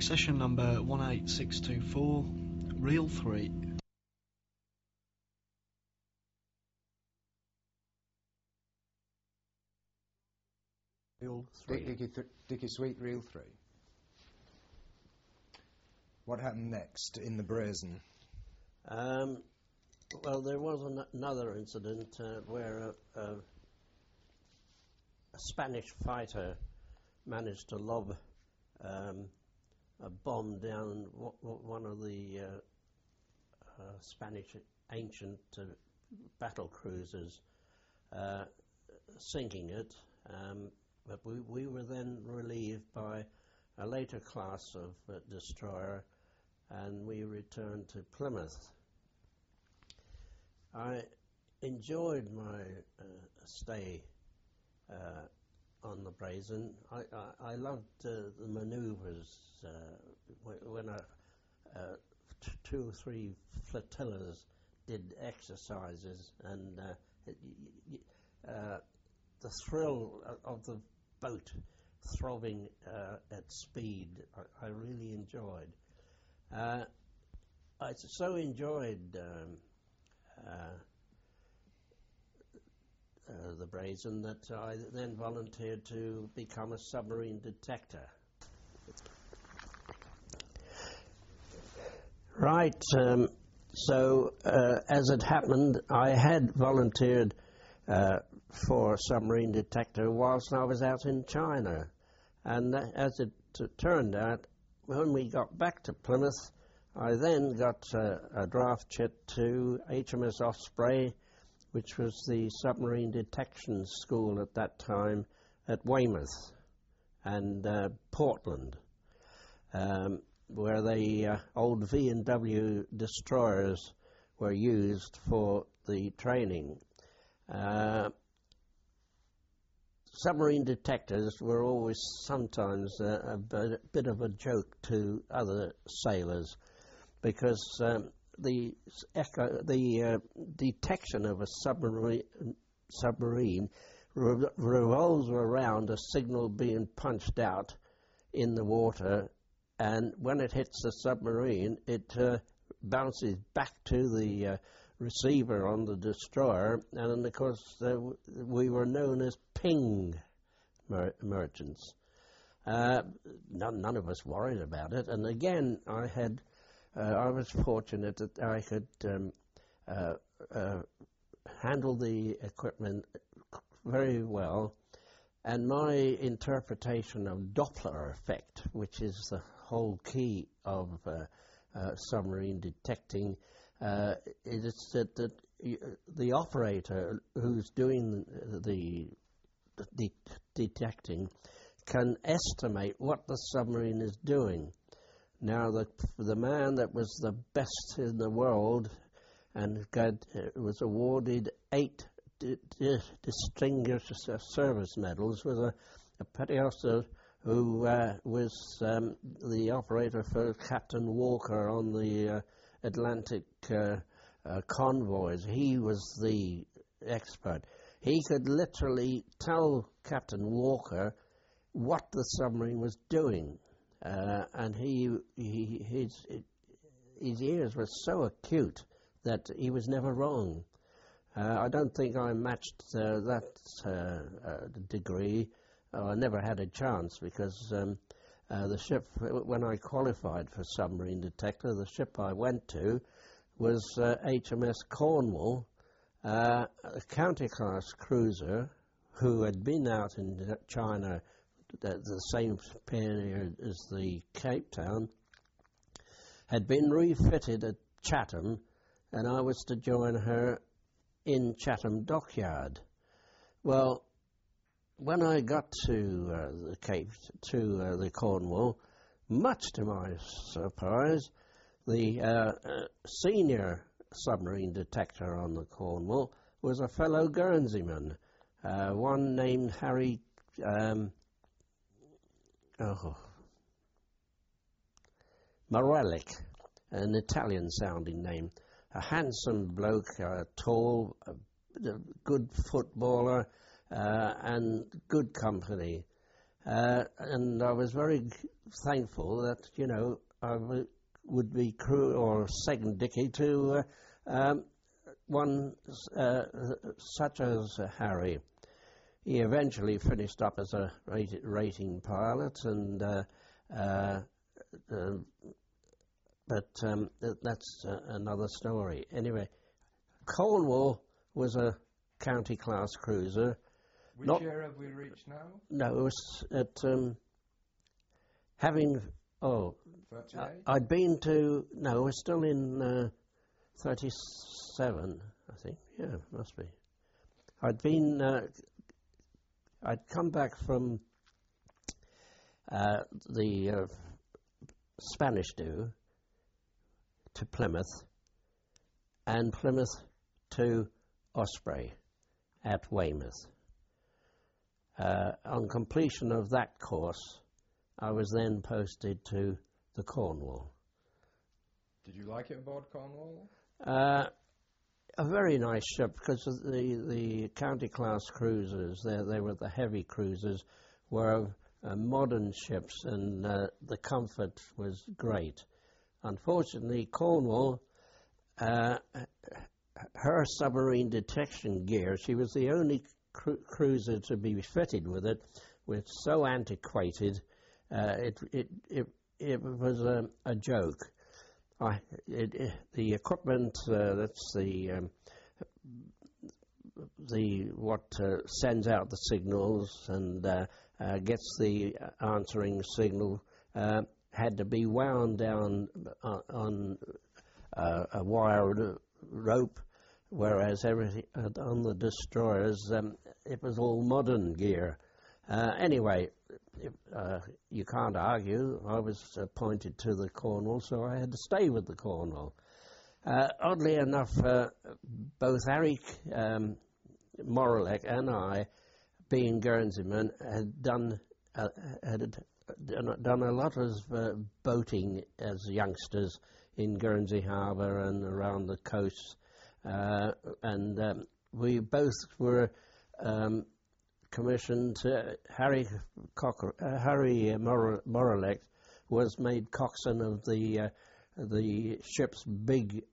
session number 18624, reel 3. Reel 3. Dickie Sweet, reel 3. What happened next in the Brazen? Well, there was another incident where a Spanish fighter managed to lob a bomb down one of the Spanish ancient battle cruisers, sinking it. But we were then relieved by a later class of destroyer, and we returned to Plymouth. I enjoyed my stay on the Brazen. I loved the manoeuvres when 2 or 3 flotillas did exercises, and the thrill of the boat throbbing at speed, I really enjoyed. I so enjoyed the Brazen that I then volunteered to become a submarine detector. Right, so as it happened, I had volunteered for a submarine detector whilst I was out in China, and as it turned out, when we got back to Plymouth, I then got a draft chit to HMS Osprey, which was the submarine detection school at that time at Weymouth and Portland, where the old V&W destroyers were used for the training. Submarine detectors were always sometimes a bit of a joke to other sailors, because the detection of a submarine revolves around a signal being punched out in the water, and when it hits the submarine, it bounces back to the receiver on the destroyer, and of course we were known as ping merchants. None of us worried about it, and again I was fortunate that I could handle the equipment very well, and my interpretation of Doppler effect, which is the whole key of submarine detecting, is that the operator who's doing the detecting can estimate what the submarine is doing. Now, the man that was the best in the world and was awarded 8 distinguished service medals was a petty officer who was the operator for Captain Walker on the Atlantic convoys. He was the expert. He could literally tell Captain Walker what the submarine was doing, and his ears were so acute that he was never wrong. I don't think I matched that degree. I never had a chance, because the ship, when I qualified for submarine detector, the ship I went to was HMS Cornwall, a county-class cruiser who had been out in China the same period as the Cape Town, had been refitted at Chatham, and I was to join her in Chatham Dockyard. Well, when I got to the Cape, to the Cornwall, much to my surprise, the senior submarine detector on the Cornwall was a fellow Guernseyman, one named Harry Morellic, an Italian-sounding name. A handsome bloke, tall, good footballer, and good company. and I was very thankful that, you know, I would be crew or second dickey to one such as Harry. He eventually finished up as a rating pilot, and but that's another story. Anyway, Cornwall was a county class cruiser. Which year have we reached now? No, it was at having. Oh, 38? I'd been to. No, we're still in 37, I think. Yeah, must be. I'd been. I'd come back from the Spanish do to Plymouth, and Plymouth to Osprey at Weymouth. On completion of that course, I was then posted to the Cornwall. Did you like it aboard Cornwall? A very nice ship, because the county class cruisers, they were the heavy cruisers, were modern ships, and the comfort was great. Unfortunately, Cornwall, her submarine detection gear, she was the only cruiser to be fitted with it, was so antiquated, it was a joke. The equipment that's the what sends out the signals and gets the answering signal had to be wound down on a wired rope, whereas everything on the destroyers, it was all modern gear. Anyway, you can't argue. I was appointed to the Cornwall, so I had to stay with the Cornwall. Oddly enough, both Harry Morelek and I, being Guernseymen, had done a lot of boating as youngsters in Guernsey Harbour and around the coast, and we both were commissioned. Harry Morelek was made coxswain of the ship's big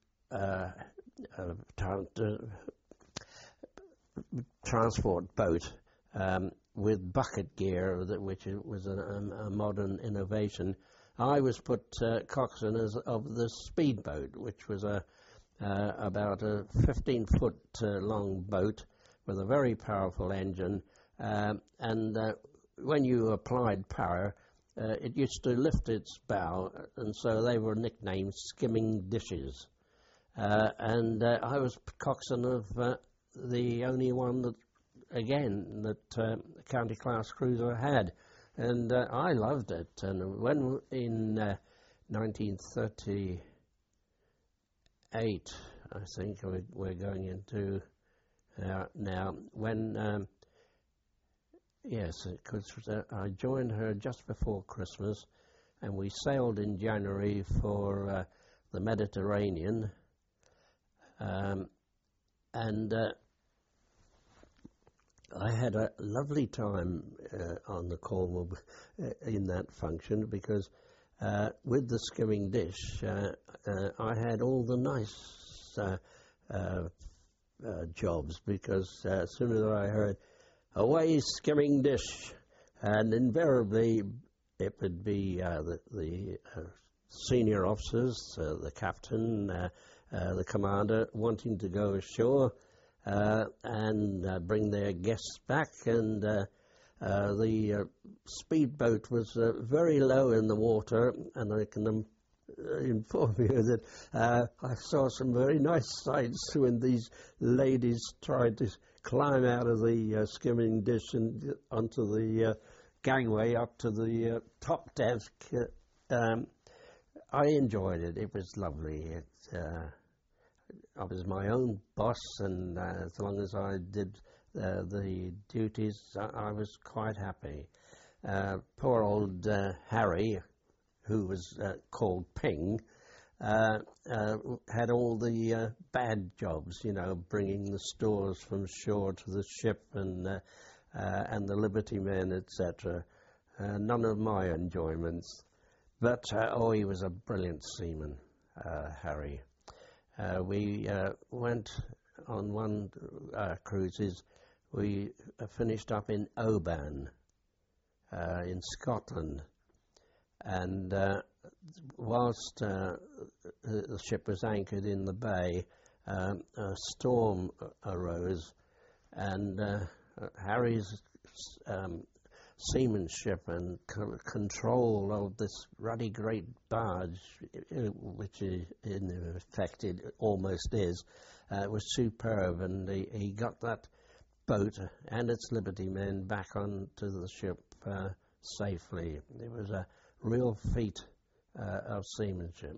transport boat with bucket gear, which was a modern innovation. I was put coxswain of the speedboat, which was about a 15-foot long boat with a very powerful engine, and when you applied power, it used to lift its bow, and so they were nicknamed skimming dishes. And I was coxswain of the only one that county class cruiser had, and I loved it. And when in 1938, I think we're going into now, when yes, because I joined her just before Christmas, and we sailed in January for the Mediterranean, and I had a lovely time on the Cornwall in that function, because with the skimming dish, I had all the nice jobs, because as soon as I heard, "Away, skimming dish," and invariably it would be the senior officers, the captain, the commander, wanting to go ashore and bring their guests back, and the speedboat was very low in the water, and I can inform you that I saw some very nice sights when these ladies tried to climb out of the skimming dish and onto the gangway up to the top desk. I enjoyed it. It was lovely. I was my own boss, and as long as I did the duties, I was quite happy. Poor old Harry, who was called Ping, had all the bad jobs, bringing the stores from shore to the ship, and the Liberty men, etc. none of my enjoyments. But, he was a brilliant seaman, Harry. We went on one cruises. We finished up in Oban, in Scotland. And whilst the ship was anchored in the bay, a storm arose, and Harry's seamanship and control of this ruddy great barge, which in effect it almost is, was superb, and he got that boat and its liberty men back onto the ship safely. It was a real feat of seamanship.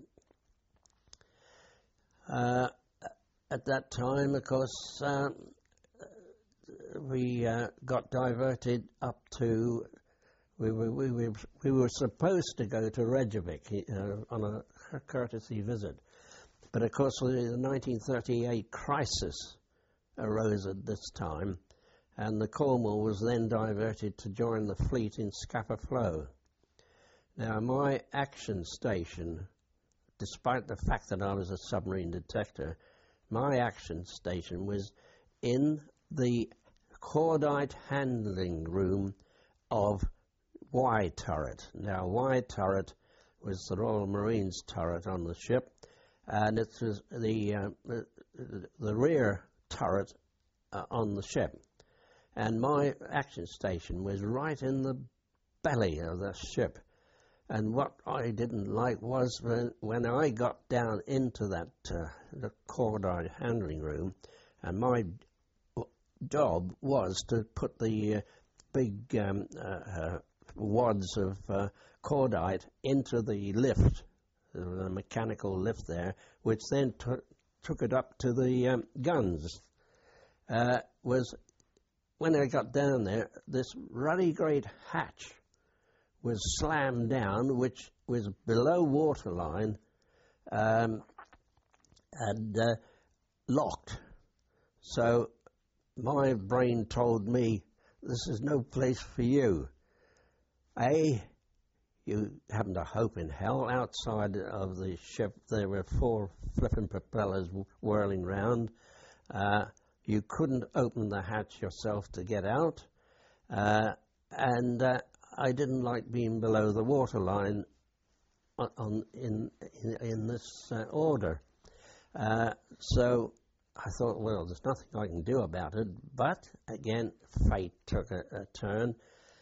At that time, of course, we got diverted up to. We were supposed to go to Reykjavik on a courtesy visit, but of course the 1938 crisis arose at this time, and the Cornwall was then diverted to join the fleet in Scapa Flow. Now, my action station, despite the fact that I was a submarine detector, my action station was in the cordite handling room of Y turret. Now, Y turret was the Royal Marines turret on the ship, and it was the rear turret on the ship. And my action station was right in the belly of the ship. And what I didn't like was when I got down into that the cordite handling room, and my job was to put the big wads of cordite into the lift, the mechanical lift there, which then took it up to the guns. Was when I got down there, this ruddy great hatch was slammed down, which was below waterline, and locked. So my brain told me, this is no place for you. You haven't a hope in hell. Outside of the ship there were 4 flipping propellers whirling round. You couldn't open the hatch yourself to get out, and I didn't like being below the waterline in this order. So I thought, well, there's nothing I can do about it. But again, fate took a turn.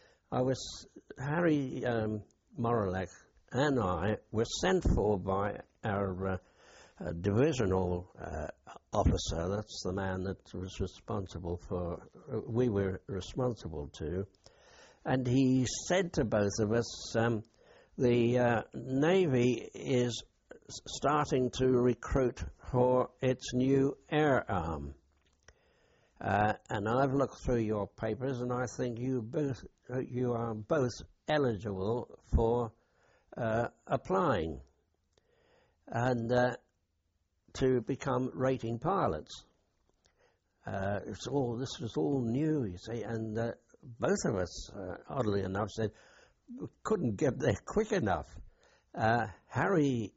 Harry Morelek and I were sent for by our divisional officer. That's the man that was responsible we were responsible to. And he said to both of us, the Navy is starting to recruit for its new air arm. And I've looked through your papers, and I think you are both eligible for applying and to become rating pilots. This was all new, you see, and both of us, oddly enough, said we couldn't get there quick enough. Harry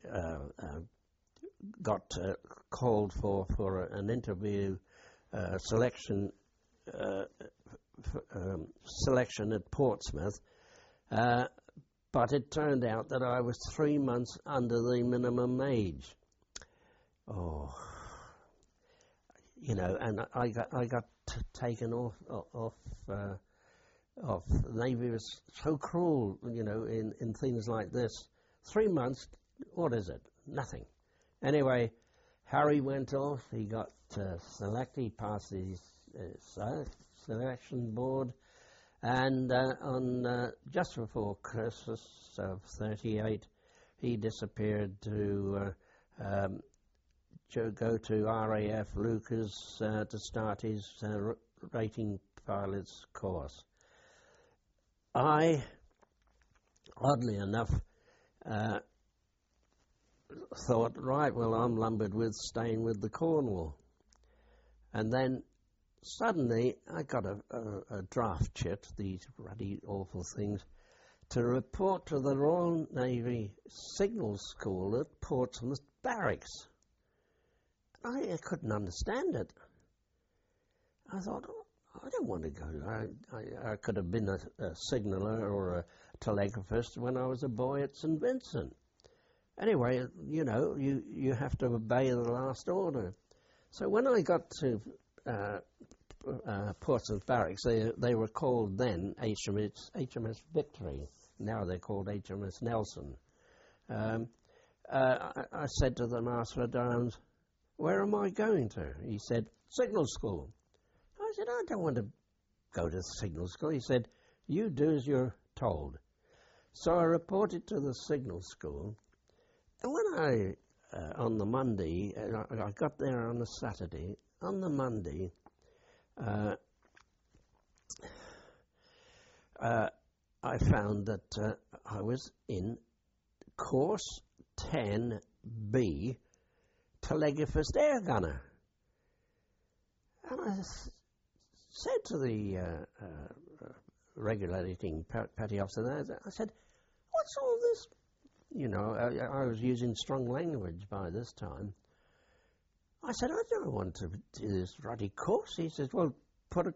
got called for an interview selection at Portsmouth, but it turned out that I was 3 months under the minimum age. Oh, and I got taken off. The Navy was so cruel, in things like this. 3 months, what is it? Nothing. Anyway, Harry went off. He got selected. He passed his selection board, and on just before Christmas of '38, he disappeared to go to RAF Lucas to start his rating pilot's course. I, oddly enough, thought, right, well, I'm lumbered with staying with the Cornwall. And then suddenly I got a draft chit, these ruddy awful things, to report to the Royal Navy Signal School at Portsmouth Barracks. I couldn't understand it. I thought, I don't want to go. I could have been a signaller or a telegraphist when I was a boy at St. Vincent. Anyway, you know, you have to obey the last order. So when I got to Portsmouth Barracks, they were called then HMS Victory. Now they're called HMS Nelson. I said to the Master-at-Arms, "Where am I going to?" He said, "Signal School." I said, "I don't want to go to Signal School." He said, "You do as you're told." So I reported to the Signal School. And when on the Monday, I got there on a Saturday. On the Monday, I found that I was in course 10B, telegraphist air gunner. And I said to the regulating petty officer there, I said, "What's all this?" You know, I was using strong language by this time. I said, "I don't want to do this ruddy course." He says, "Well, put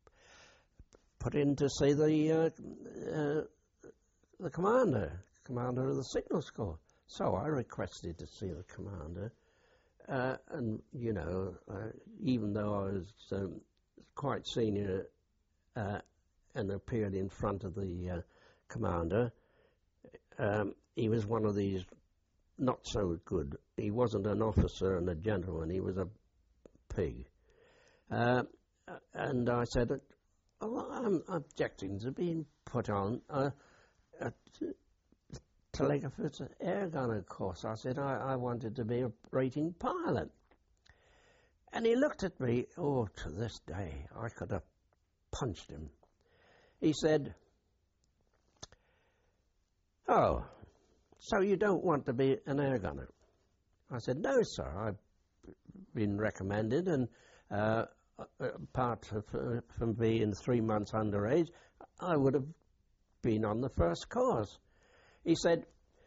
in to see the commander of the Signal School." So I requested to see the commander, and you know, even though I was quite senior and appeared in front of the commander, he was one of these not so good. He wasn't an officer and a gentleman. He was a pig. And I said, "Oh, I'm objecting to being put on a telegraphist air gunner course." I said, I wanted to be a rating pilot. And he looked at me. Oh, to this day, I could have punched him. He said, "Oh, so you don't want to be an air gunner?" I said, "No, sir. I've been recommended, and apart from being 3 months underage, I would have been on the first course." He said,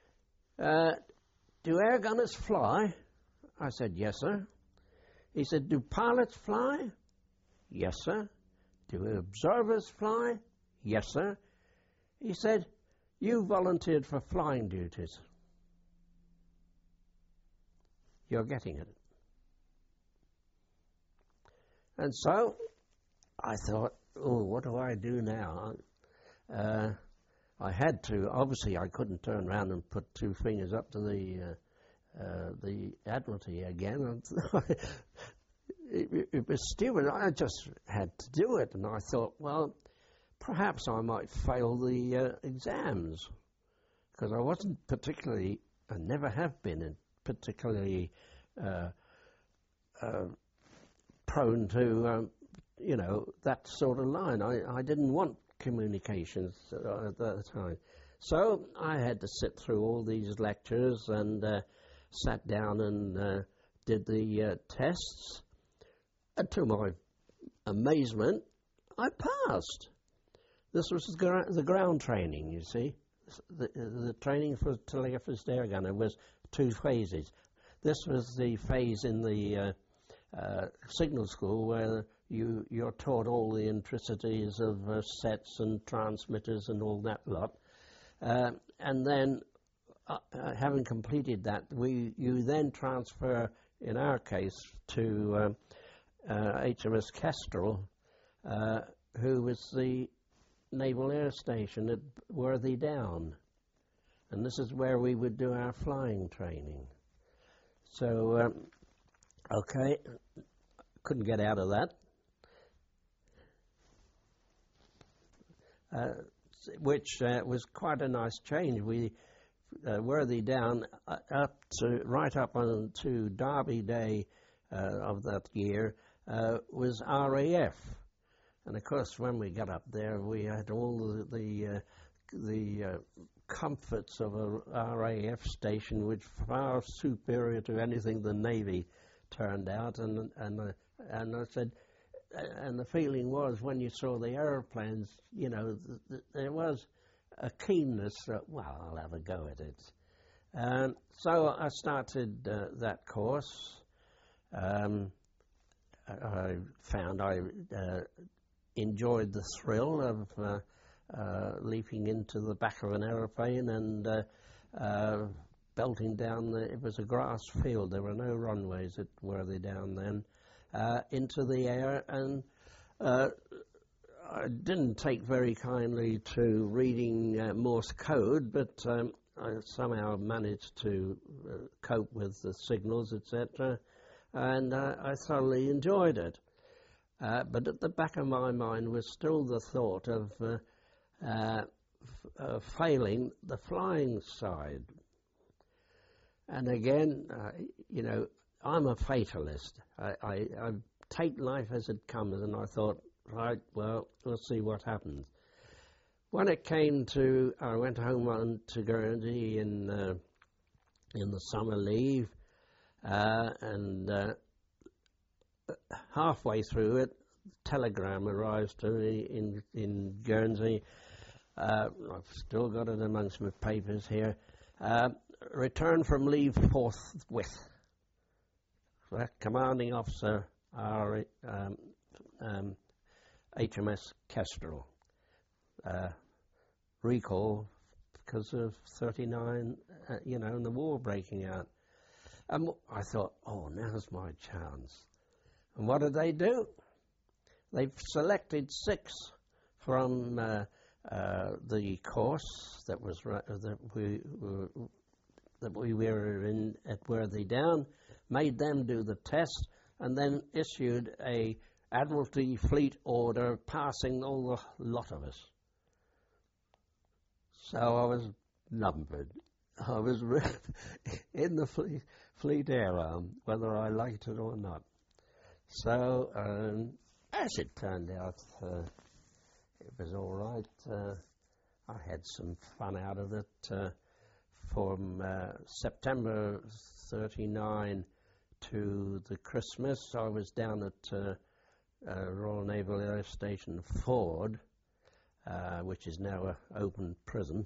"Do air gunners fly?" I said, "Yes, sir." He said, "Do pilots fly?" "Yes, sir." "Do observers fly?" "Yes, sir." He said, "You volunteered for flying duties. You're getting it." And so I thought, oh, what do I do now? I had to. Obviously, I couldn't turn around and put two fingers up to the Admiralty again. It was stupid. I just had to do it, and I thought, well, perhaps I might fail the exams, because I wasn't particularly, I never have been particularly prone to, you know, that sort of line. I didn't want communications at that time. So I had to sit through all these lectures and sat down and did the tests. And to my amazement, I passed. This was the ground training, you see. The training for telegraphist air gunner was 2 phases. This was the phase in the signal school where you're taught all the intricacies of sets and transmitters and all that lot. And then, having completed that, you then transfer, in our case, to HMS Kestrel, who was the Naval Air Station at Worthy Down. And this is where we would do our flying training. So, okay, couldn't get out of that. Which was quite a nice change. We Worthy Down right up on to Derby Day of that year was RAF, and of course when we got up there we had all the comforts of a RAF station, which far superior to anything the Navy turned out, and I said. And the feeling was, when you saw the aeroplanes, you know, there was a keenness that, well, I'll have a go at it. So I started that course. I found I enjoyed the thrill of leaping into the back of an aeroplane and belting down it was a grass field, there were no runways at Worthy Down then, into the air, and I didn't take very kindly to reading Morse code, but I somehow managed to cope with the signals, etc., and I thoroughly enjoyed it. But at the back of my mind was still the thought of failing the flying side. And again, you know, I'm a fatalist. I take life as it comes, and I thought, right, well, we'll see what happens. When it came to, I went home on to Guernsey in the summer leave, and halfway through it, telegram arrives to me in Guernsey. I've still got it amongst my papers here. Return from leave forthwith. Commanding officer, our HMS Kestrel. Recall because of 39, you know, and the war breaking out. And I thought, oh, now's my chance. And what did they do? They've selected 6 from the course that we were in at Worthy Down, made them do the test, and then issued a Admiralty Fleet order passing all the lot of us. So I was numbered. I was in the Fleet Air Arm, whether I liked it or not. So, as it turned out, it was all right. I had some fun out of it. From September 39 to the Christmas, I was down at Royal Naval Air Station Ford, which is now an open prison.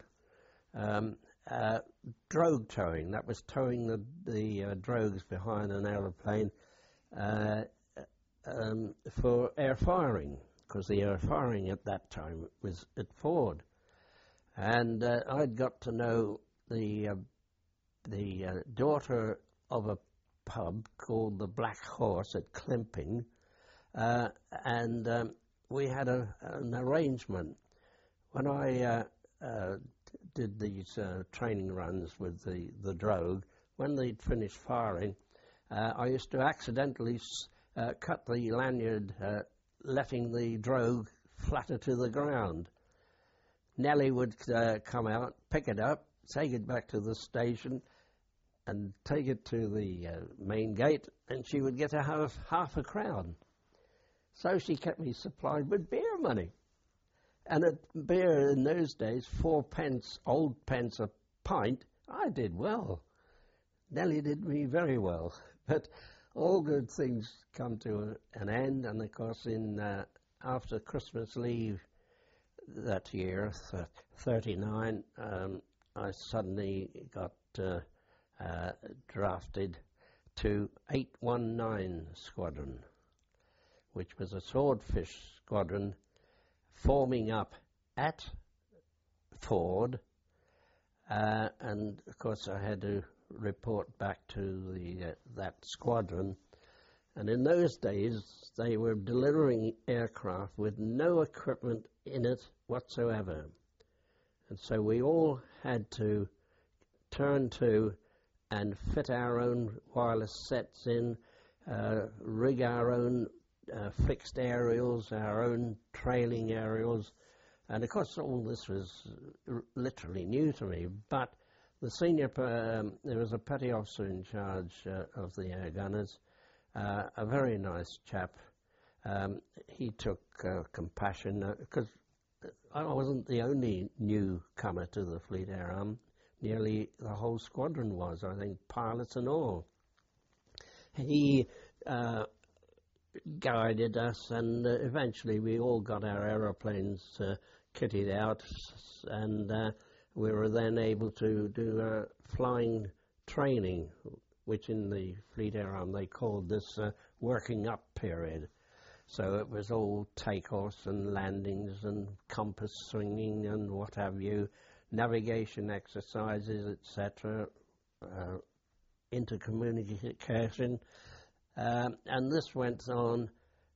Drogue towing, that was towing the drogues behind an aeroplane for air firing, because the air firing at that time was at Ford. And I'd got to know the daughter of a pub called the Black Horse at Climping, and we had an arrangement. When I did these training runs with the drogue, when they'd finished firing, I used to accidentally cut the lanyard, letting the drogue flatter to the ground. Nellie would come out, pick it up, take it back to the station, and take it to the main gate, and she would get half a crown. So she kept me supplied with beer money. And at beer in those days, 4 pence, old pence a pint, I did well. Nellie did me very well. But all good things come to an end, and of course after Christmas leave that year, 39, I suddenly got drafted to 819 Squadron, which was a swordfish squadron forming up at Ford, and of course I had to report back to that squadron. And in those days they were delivering aircraft with no equipment in it whatsoever, and so we all had to turn to and fit our own wireless sets in, rig our own fixed aerials, our own trailing aerials, and of course all this was literally new to me. But the senior, there was a petty officer in charge of the air gunners, a very nice chap. He took compassion, because I wasn't the only newcomer to the Fleet Air Arm. Nearly the whole squadron was, I think, pilots and all. He guided us, and eventually we all got our aeroplanes kitted out, and we were then able to do flying training, which in the Fleet Air Arm they called this working up period. So it was all takeoffs and landings and compass swinging and what have you, navigation exercises, etc., intercommunication, and this went on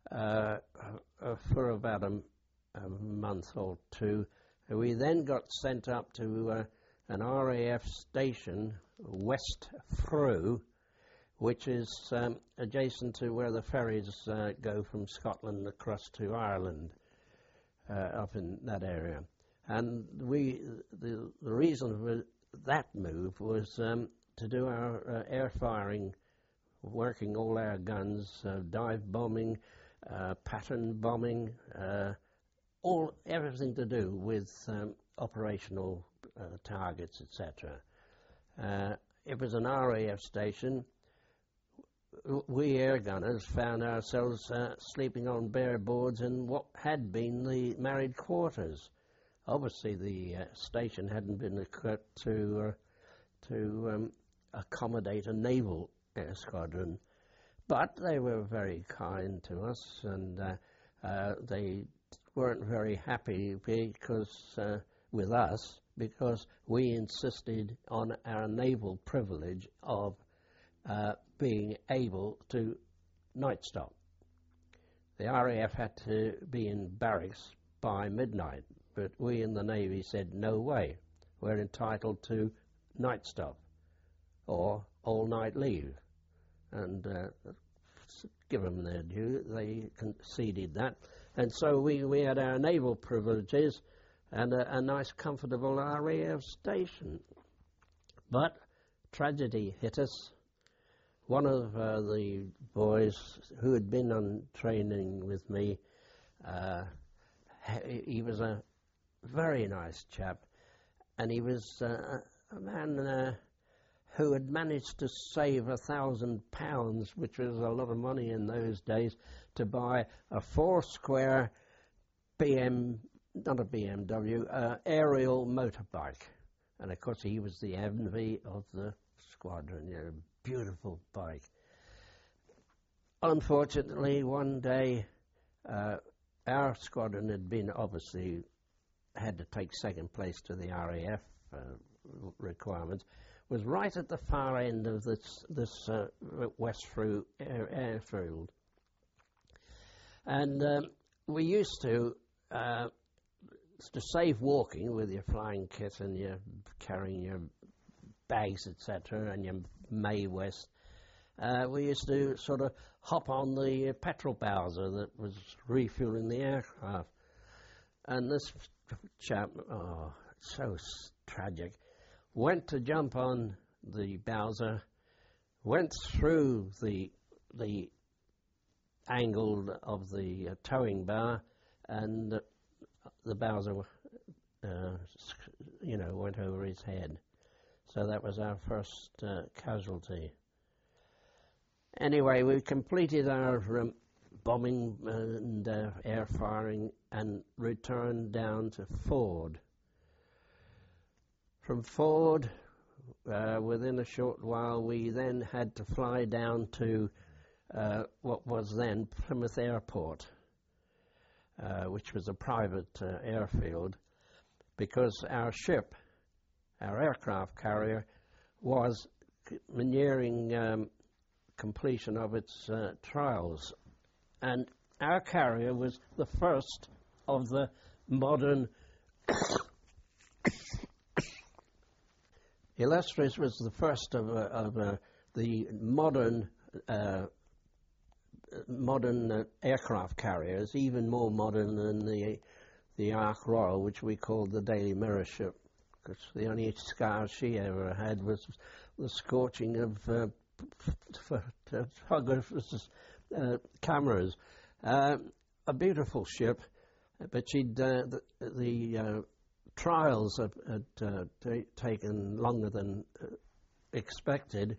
for about a month or two. We then got sent up to an RAF station, West Frew, which is adjacent to where the ferries go from Scotland across to Ireland, up in that area. And the reason for that move was to do our air firing, working all our guns, dive bombing, pattern bombing, everything to do with operational targets, etc. It was an RAF station. We air gunners found ourselves sleeping on bare boards in what had been the married quarters. Obviously, the station hadn't been equipped to accommodate a naval air squadron, but they were very kind to us, and they weren't very happy with us because we insisted on our naval privilege of being able to night stop. The RAF had to be in barracks by midnight, but we in the Navy said, no way, we're entitled to night stop or all-night leave. And give them their due, they conceded that. And so we had our naval privileges and a nice, comfortable RAF station. But tragedy hit us. One of the boys who had been on training with me, he was a very nice chap, and he was a man who had managed to save £1,000, which was a lot of money in those days, to buy a 4-square not a BMW, aerial motorbike. And of course he was the envy of the squadron, beautiful bike. Unfortunately, one day our squadron had been had to take second place to the RAF requirements, was right at the far end of this West Frew airfield. And we used to save walking with your flying kit and your carrying your bags, etc., and your Mae West, we used to sort of hop on the petrol Bowser that was refueling the aircraft. And this chap, so tragic, went to jump on the Bowser, went through the angle of the towing bar, and the Bowser, went over his head. So that was our first casualty. Anyway, we completed our bombing and air firing and returned down to Ford. From Ford, within a short while, we then had to fly down to what was then Plymouth Airport, which was a private airfield, because our ship, our aircraft carrier, was nearing completion of its trials. And our carrier was the first of the modern Illustrious was the first of the modern aircraft carriers, even more modern than the Ark Royal, which we called the Daily Mirror ship, because the only scars she ever had was the scorching of photographers' cameras. A beautiful ship, but the trials had taken longer than expected,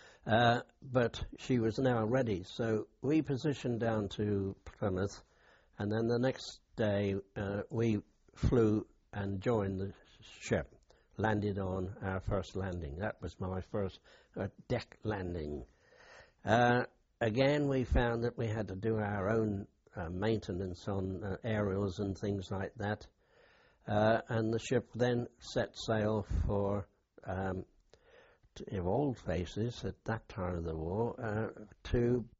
but she was now ready. So we positioned down to Plymouth, And then the next day we flew and joined the ship, landed on our first landing. That was my first deck landing. Again, we found that we had to do our own maintenance on aerials and things like that. And the ship then set sail for, of all places at that time of the war, to